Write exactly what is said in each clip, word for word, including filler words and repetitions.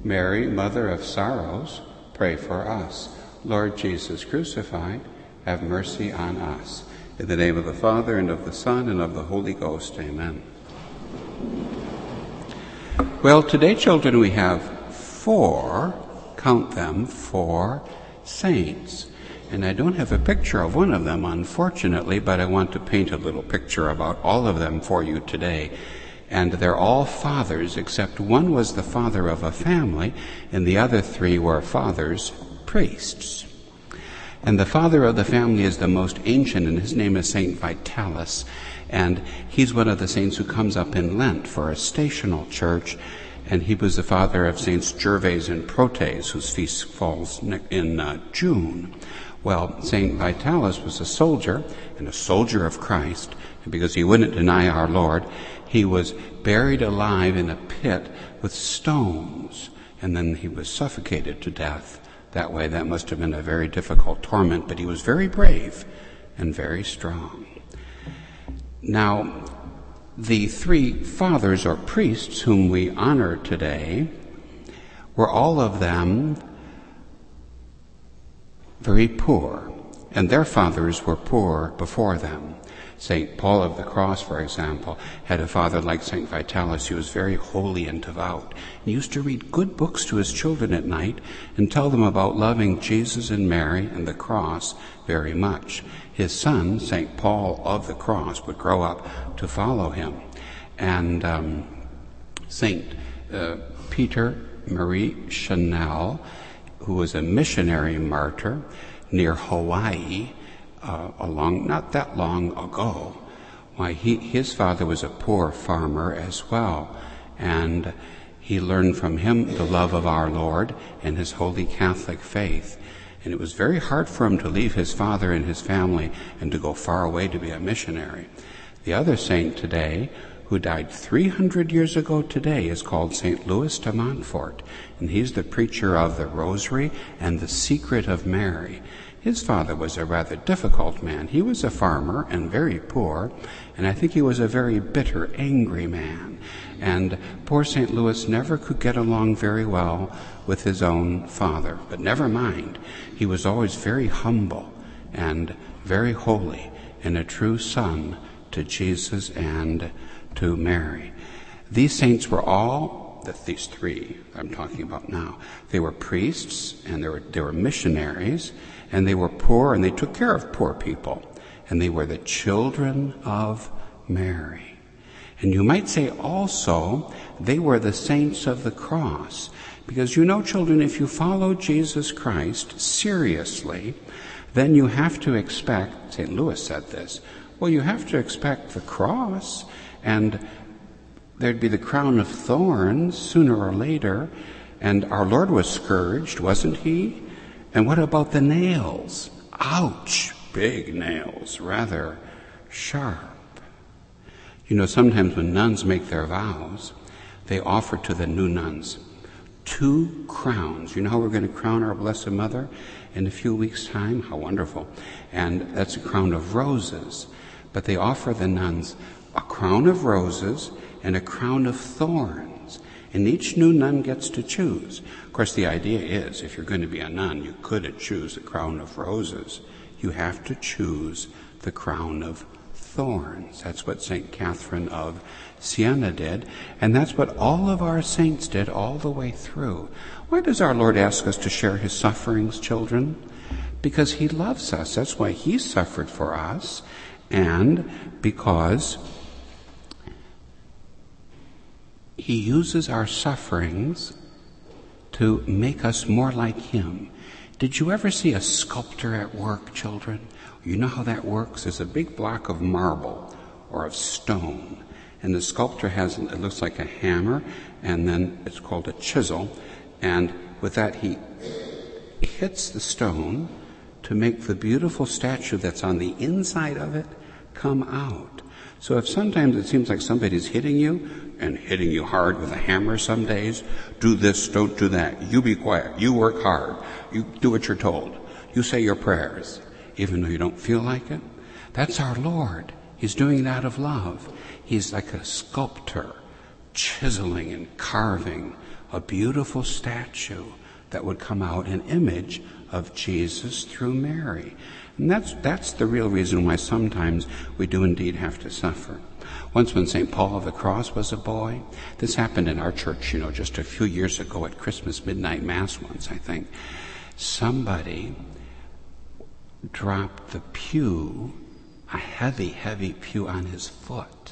Mary, Mother of Sorrows, pray for us. Lord Jesus crucified, have mercy on us. In the name of the Father, and of the Son, and of the Holy Ghost, amen. Well, today, children, we have four, count them, four saints. And I don't have a picture of one of them, unfortunately, but I want to paint a little picture about all of them for you today. And they're all fathers, except one was the father of a family, and the other three were fathers, priests. And the father of the family is the most ancient, and his name is Saint Vitalis. And he's one of the saints who comes up in Lent for a stational church. And he was the father of Saints Gervase and Protes, whose feast falls in uh, June. Well, Saint Vitalis was a soldier, and a soldier of Christ. And because he wouldn't deny our Lord, he was buried alive in a pit with stones. And then he was suffocated to death. That way, that must have been a very difficult torment, but he was very brave and very strong. Now, the three fathers or priests whom we honor today were all of them very poor, and their fathers were poor before them. Saint Paul of the Cross, for example, had a father like Saint Vitalis. He was very holy and devout. He used to read good books to his children at night and tell them about loving Jesus and Mary and the cross very much. His son, Saint Paul of the Cross, would grow up to follow him. And um, Saint uh, Peter Marie Chanel, who was a missionary martyr near Hawaii, Uh, along not that long ago, why he his father was a poor farmer as well, and he learned from him the love of our Lord and his holy Catholic faith. And it was very hard for him to leave his father and his family and to go far away to be a missionary. The other saint today, who died three hundred years ago today, is called Saint Louis de Montfort, and he's the preacher of the Rosary and the Secret of Mary. His father was a rather difficult man. He was a farmer and very poor, and I think he was a very bitter, angry man. And poor Saint Louis never could get along very well with his own father. But never mind, he was always very humble and very holy and a true son to Jesus and to Mary. These saints were all, these three I'm talking about now, they were priests and they were, they were missionaries, and they were poor, and they took care of poor people. And they were the children of Mary. And you might say also, they were the saints of the cross. Because you know, children, if you follow Jesus Christ seriously, then you have to expect, Saint Louis said this, well, you have to expect the cross, and there'd be the crown of thorns sooner or later. And our Lord was scourged, wasn't he? And what about the nails? Ouch! Big nails, rather sharp. You know, sometimes when nuns make their vows, they offer to the new nuns two crowns. You know how we're going to crown our Blessed Mother in a few weeks' time? How wonderful. And that's a crown of roses. But they offer the nuns a crown of roses and a crown of thorns. And each new nun gets to choose. Of course, the idea is, if you're going to be a nun, you couldn't choose the crown of roses. You have to choose the crown of thorns. That's what Saint Catherine of Siena did. And that's what all of our saints did all the way through. Why does our Lord ask us to share his sufferings, children? Because he loves us. That's why he suffered for us. And because he uses our sufferings to make us more like him. Did you ever see a sculptor at work, children? You know how that works? There's a big block of marble or of stone, and the sculptor has, it looks like a hammer, and then it's called a chisel, and with that he hits the stone to make the beautiful statue that's on the inside of it come out. So if sometimes it seems like somebody's hitting you, and hitting you hard with a hammer some days, do this, don't do that, you be quiet, you work hard, you do what you're told, you say your prayers, even though you don't feel like it. That's our Lord. He's doing it out of love. He's like a sculptor, chiseling and carving a beautiful statue that would come out, an image of Jesus through Mary. And that's, that's the real reason why sometimes we do indeed have to suffer. Once when Saint Paul of the Cross was a boy, this happened in our church, you know, just a few years ago at Christmas midnight mass once, I think. Somebody dropped the pew, a heavy, heavy pew on his foot.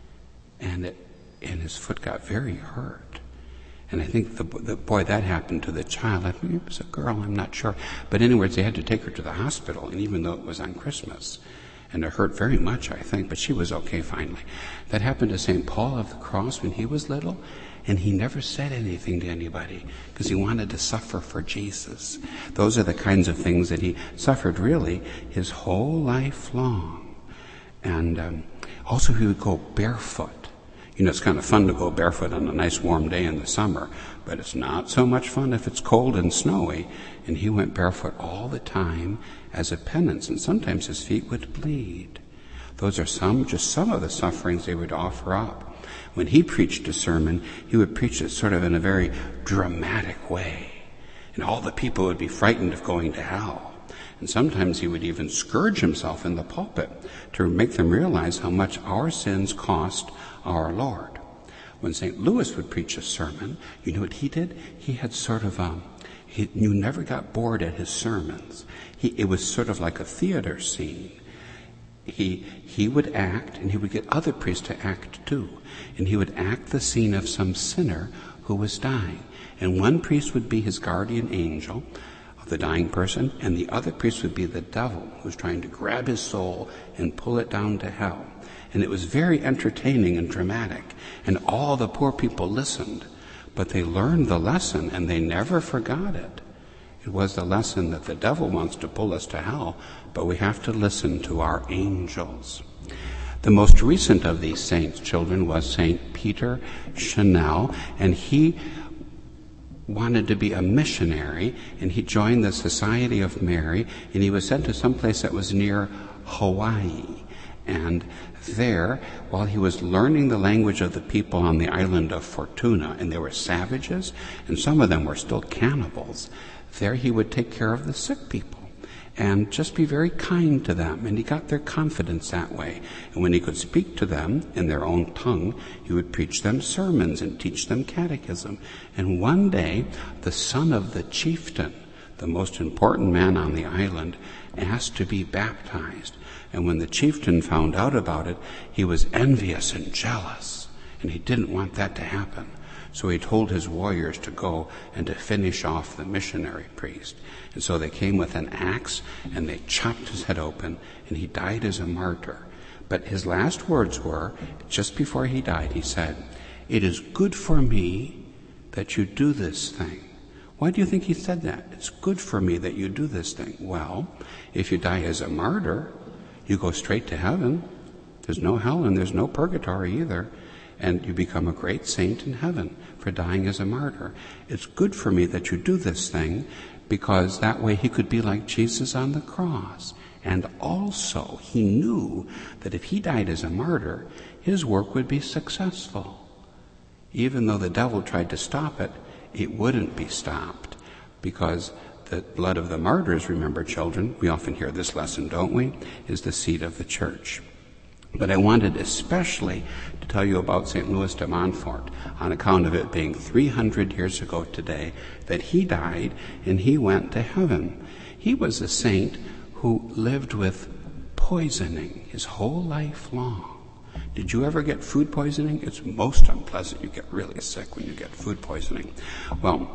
And it, and his foot got very hurt. And I think the, the boy, that happened to the child. I think it was a girl, I'm not sure. But anyways, they had to take her to the hospital, and even though it was on Christmas, and it hurt very much, I think, but she was okay finally. That happened to Saint Paul of the Cross when he was little, and he never said anything to anybody because he wanted to suffer for Jesus. Those are the kinds of things that he suffered really his whole life long. And um, also he would go barefoot. You know, it's kind of fun to go barefoot on a nice warm day in the summer, but it's not so much fun if it's cold and snowy. And he went barefoot all the time as a penance, and sometimes his feet would bleed. Those are some, just some of the sufferings they would offer up. When he preached a sermon, he would preach it sort of in a very dramatic way. And all the people would be frightened of going to hell. And sometimes he would even scourge himself in the pulpit to make them realize how much our sins cost our Lord. When Saint Louis would preach a sermon, you know what he did? He had sort of, um, he, you never got bored at his sermons. He, it was sort of like a theater scene. He, he would act, and he would get other priests to act too. And he would act the scene of some sinner who was dying. And one priest would be his guardian angel of the dying person, and the other priest would be the devil who was trying to grab his soul and pull it down to hell. And it was very entertaining and dramatic, and all the poor people listened, but they learned the lesson and they never forgot it. It was the lesson that the devil wants to pull us to hell, but we have to listen to our angels. The most recent of these saints' children was Saint Peter Chanel, and he wanted to be a missionary, and he joined the Society of Mary, and he was sent to some place that was near Hawaii. And there, while he was learning the language of the people on the island of Fortuna, and they were savages, and some of them were still cannibals, there he would take care of the sick people and just be very kind to them, and he got their confidence that way. And when he could speak to them in their own tongue, he would preach them sermons and teach them catechism. And one day, the son of the chieftain, the most important man on the island, asked to be baptized. And when the chieftain found out about it, he was envious and jealous, and he didn't want that to happen. So he told his warriors to go and to finish off the missionary priest. And so they came with an axe, and they chopped his head open, and he died as a martyr. But his last words were, just before he died, he said, "It is good for me that you do this thing." Why do you think he said that? It's good for me that you do this thing. Well, if you die as a martyr, you go straight to heaven. There's no hell and there's no purgatory either. And you become a great saint in heaven for dying as a martyr. It's good for me that you do this thing, because that way he could be like Jesus on the cross. And also, he knew that if he died as a martyr, his work would be successful. Even though the devil tried to stop it, it wouldn't be stopped, because the blood of the martyrs, remember children, we often hear this lesson, don't we, is the seed of the church. But I wanted especially to tell you about Saint Louis de Montfort, on account of it being three hundred years ago today that he died and he went to heaven. He was a saint who lived with poisoning his whole life long. Did you ever get food poisoning? It's most unpleasant. You get really sick when you get food poisoning. Well,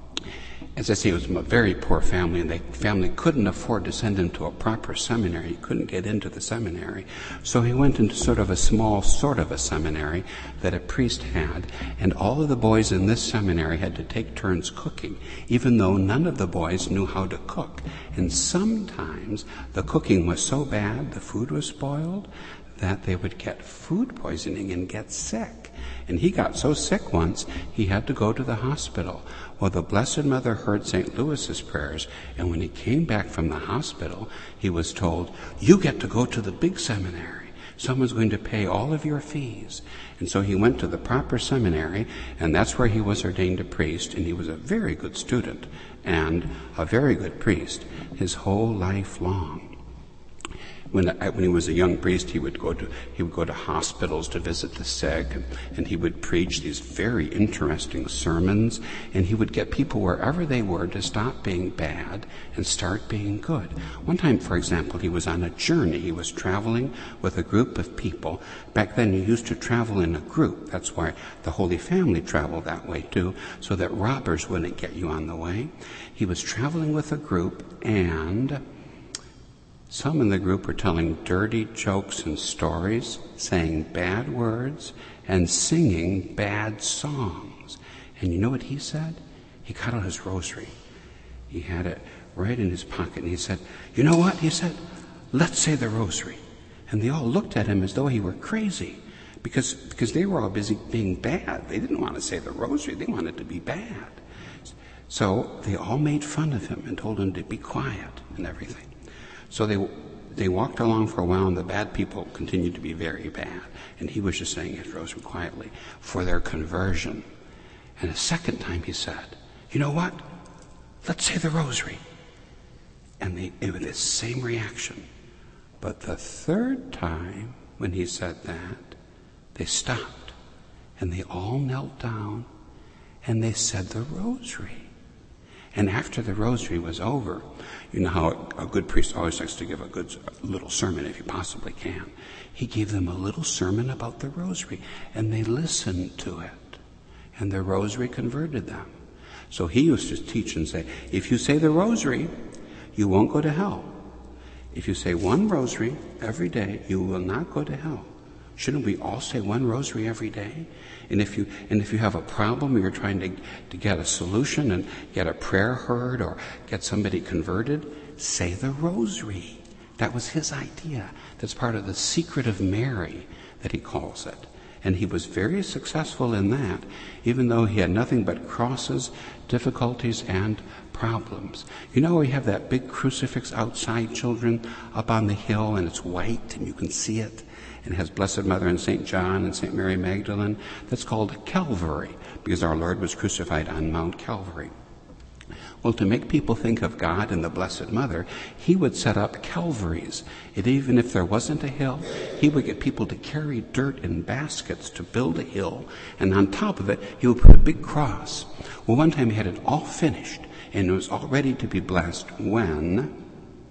as I say, it was a very poor family, and the family couldn't afford to send him to a proper seminary. He couldn't get into the seminary. So he went into sort of a small sort of a seminary that a priest had, and all of the boys in this seminary had to take turns cooking, even though none of the boys knew how to cook. And sometimes the cooking was so bad, the food was spoiled, that they would get food poisoning and get sick. And he got so sick once, he had to go to the hospital. Well, the Blessed Mother heard Saint Louis's prayers, and when he came back from the hospital, he was told, "You get to go to the big seminary, Someone's going to pay all of your fees. And so he went to the proper seminary, and that's where he was ordained a priest, and he was a very good student and a very good priest his whole life long. When, when he was a young priest, he would go to he would go to hospitals to visit the sick, and, and he would preach these very interesting sermons, and he would get people wherever they were to stop being bad and start being good. One time, for example, he was on a journey. He was traveling with a group of people. Back then, you used to travel in a group. That's why the Holy Family traveled that way too, so that robbers wouldn't get you on the way. He was traveling with a group, and some in the group were telling dirty jokes and stories, saying bad words, and singing bad songs. And you know what he said? He got out his rosary. He had it right in his pocket, and he said, "You know what?" He said, "Let's say the rosary." And they all looked at him as though he were crazy, because, because they were all busy being bad. They didn't want to say the rosary. They wanted to be bad. So they all made fun of him and told him to be quiet and everything. So they they walked along for a while, and the bad people continued to be very bad. And he was just saying his rosary quietly for their conversion. And a second time he said, "You know what? Let's say the rosary." And they gave the same reaction. But the third time, when he said that, they stopped, and they all knelt down, and they said the rosary. And after the rosary was over, you know how a good priest always likes to give a good a little sermon if he possibly can. He gave them a little sermon about the rosary, and they listened to it. And the rosary converted them. So he used to teach and say, if you say the rosary, you won't go to hell. If you say one rosary every day, you will not go to hell. Shouldn't we all say one rosary every day? And if you and if you have a problem, or you're trying to, to get a solution and get a prayer heard or get somebody converted, say the rosary. That was his idea. That's part of the secret of Mary, that he calls it. And he was very successful in that, even though he had nothing but crosses, difficulties, and problems. You know, we have that big crucifix outside, children, up on the hill, and it's white, and you can see it. And it has Blessed Mother and Saint John and Saint Mary Magdalene. That's called Calvary, because our Lord was crucified on Mount Calvary. Well, to make people think of God and the Blessed Mother, he would set up Calvaries. And even if there wasn't a hill, he would get people to carry dirt in baskets to build a hill, and on top of it, he would put a big cross. Well, one time he had it all finished, and it was all ready to be blessed when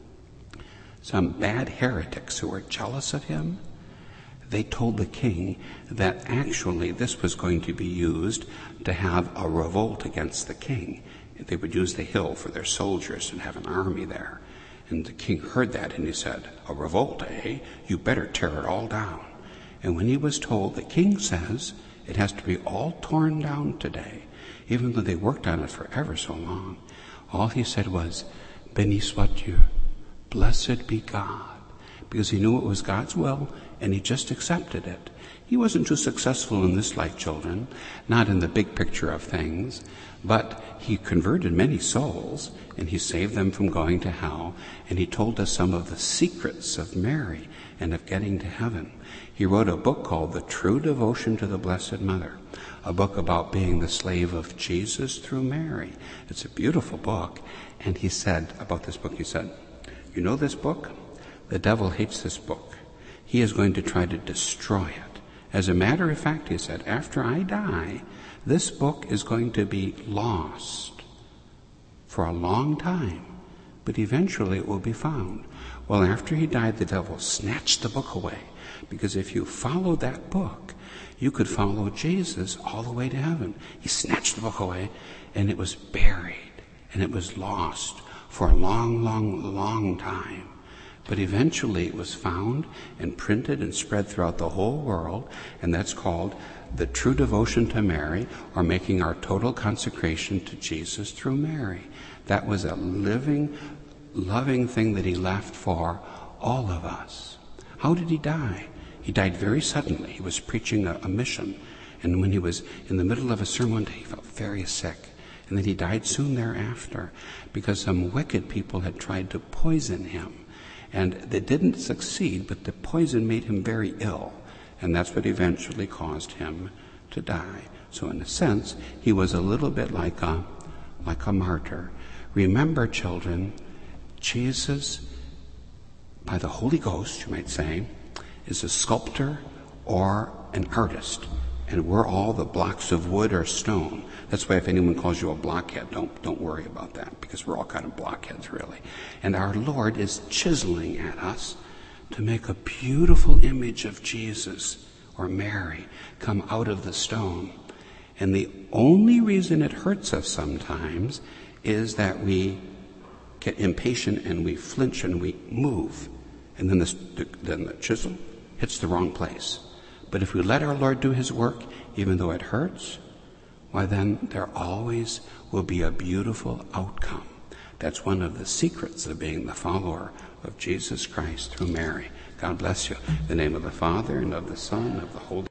some bad heretics who were jealous of him, they told the king that actually this was going to be used to have a revolt against the king. They would use the hill for their soldiers and have an army there. And the king heard that, and he said, "A revolt, eh? You better tear it all down." And when he was told, the king says, it has to be all torn down today, even though they worked on it for ever so long. All he said was, "Béni soit-tu," blessed be God, because he knew it was God's will, and he just accepted it. He wasn't too successful in this life, children, not in the big picture of things, but he converted many souls, and he saved them from going to hell, and he told us some of the secrets of Mary and of getting to heaven. He wrote a book called The True Devotion to the Blessed Mother, a book about being the slave of Jesus through Mary. It's a beautiful book, and he said about this book, he said, "You know this book? The devil hates this book. He is going to try to destroy it. As a matter of fact," he said, "after I die, this book is going to be lost for a long time, but eventually it will be found." Well, after he died, the devil snatched the book away, because if you followed that book, you could follow Jesus all the way to heaven. He snatched the book away, and it was buried, and it was lost for a long, long, long time. But eventually it was found and printed and spread throughout the whole world, and that's called The True Devotion to Mary, or Making Our Total Consecration to Jesus Through Mary. That was a living, loving thing that he left for all of us. How did he die? He died very suddenly. He was preaching a, a mission, and when he was in the middle of a sermon one day, he felt very sick. And then he died soon thereafter, because some wicked people had tried to poison him. And they didn't succeed, but the poison made him very ill. And that's what eventually caused him to die. So in a sense, he was a little bit like a, like a martyr. Remember, children, Jesus, by the Holy Ghost, you might say, is a sculptor or an artist. And we're all the blocks of wood or stone. That's why if anyone calls you a blockhead, don't, don't worry about that, because we're all kind of blockheads, really. And our Lord is chiseling at us to make a beautiful image of Jesus or Mary come out of the stone. And the only reason it hurts us sometimes is that we get impatient and we flinch and we move. And then the, then the chisel hits the wrong place. But if we let our Lord do his work, even though it hurts, why then there always will be a beautiful outcome. That's one of the secrets of being the follower of Jesus Christ through Mary. God bless you. In the name of the Father, and of the Son, and of the Holy